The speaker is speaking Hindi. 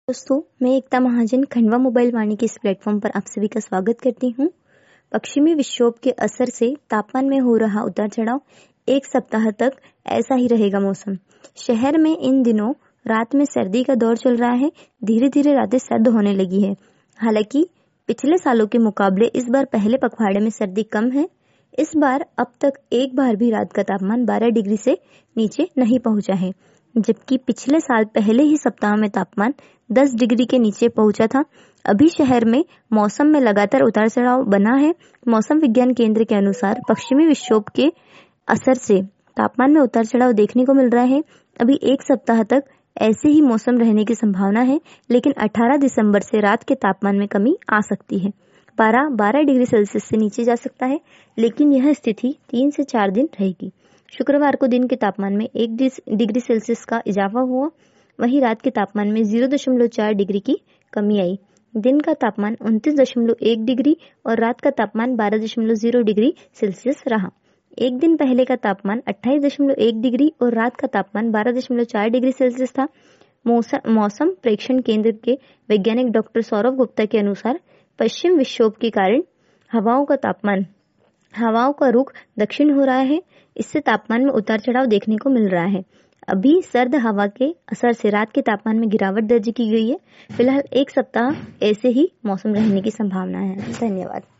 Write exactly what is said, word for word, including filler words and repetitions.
दोस्तों, मैं एकता महाजन खंडवा मोबाइल वाणी के इस प्लेटफॉर्म पर आप सभी का स्वागत करती हूँ। पश्चिमी विक्षोभ के असर से तापमान में हो रहा उतार चढ़ाव एक सप्ताह तक ऐसा ही रहेगा मौसम। शहर में इन दिनों रात में सर्दी का दौर चल रहा है। धीरे धीरे रातें सर्द होने लगी है। हालांकि पिछले सालों के मुकाबले इस बार पहले पखवाड़े में सर्दी कम है। इस बार अब तक एक बार भी रात का तापमान बारह डिग्री से नीचे नहीं पहुंचा है, जबकि पिछले साल पहले ही सप्ताह में तापमान दस डिग्री के नीचे पहुंचा था। अभी शहर में मौसम में लगातार उतार चढ़ाव बना है। मौसम विज्ञान केंद्र के अनुसार पश्चिमी विक्षोभ के असर से तापमान में उतार चढ़ाव देखने को मिल रहा है। अभी एक सप्ताह तक ऐसे ही मौसम रहने की संभावना है, लेकिन अठारह दिसंबर से रात के तापमान में कमी आ सकती है। पारा बारह डिग्री सेल्सियस से नीचे जा सकता है, लेकिन यह स्थिति तीन से चार दिन रहेगी। शुक्रवार को दिन के तापमान में एक डिग्री सेल्सियस का इजाफा हुआ, वहीं रात के तापमान में जीरो दशमलव चार डिग्री की कमी आई। दिन का तापमान उनतीस दशमलव एक डिग्री और रात का तापमान बारह दशमलव जीरो डिग्री सेल्सियस रहा। एक दिन पहले का तापमान अट्ठाईस दशमलव एक डिग्री और रात का तापमान बारह दशमलव चार डिग्री सेल्सियस था। मौसम प्रेक्षण केंद्र के वैज्ञानिक डॉक्टर सौरभ गुप्ता के अनुसार पश्चिम विक्षोभ के कारण हवाओं का तापमान हवाओं का रुख दक्षिण हो रहा है। इससे तापमान में उतार चढ़ाव देखने को मिल रहा है। अभी सर्द हवा के असर से रात के तापमान में गिरावट दर्ज की गई है। फिलहाल एक सप्ताह ऐसे ही मौसम रहने की संभावना है। धन्यवाद।